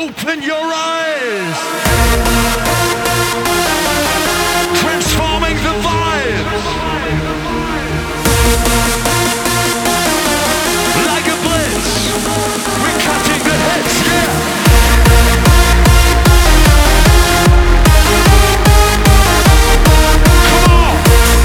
Open your eyes. Transforming the vibes. Like a blitz. We're cutting the hits, yeah. Come on.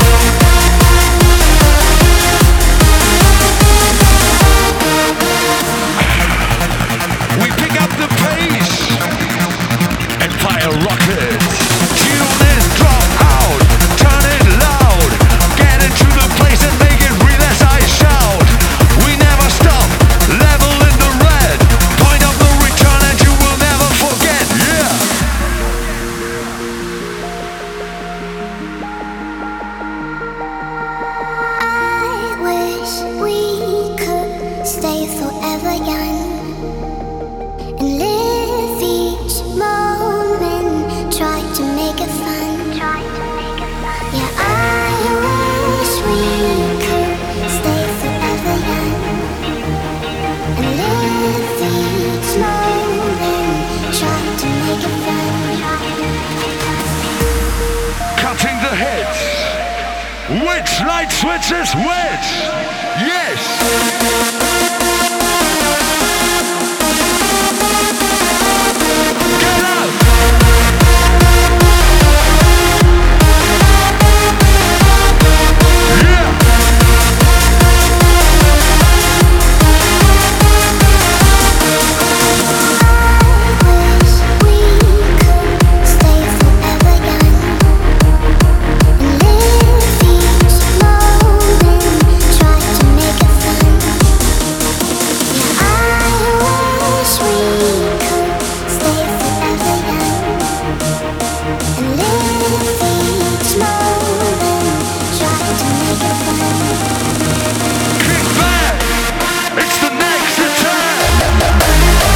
We pick up the pace and fire rockets. Tune in, drop out, turn it loud. Get into the place and make it real as I shout. We never stop, level in the red. Point of the return and you will never forget, yeah. I wish we could stay forever young and live each moment, try to make it fun. Yeah, I wish we could stay forever young and live each moment, try to make it fun. Cutting the hits. Which light switches which? Yes. Get up. Yeah. Kick back. It's the next attack.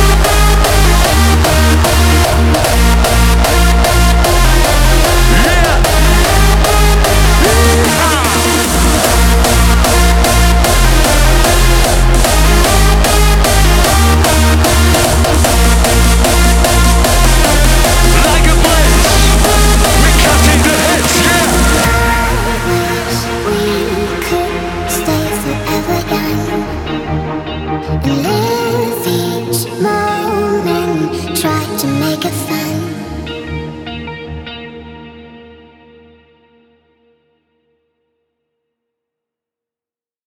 Yeah. Like a blitz. We're cutting the hits, yeah. We could stay forever young and live each moment, try to make it fun.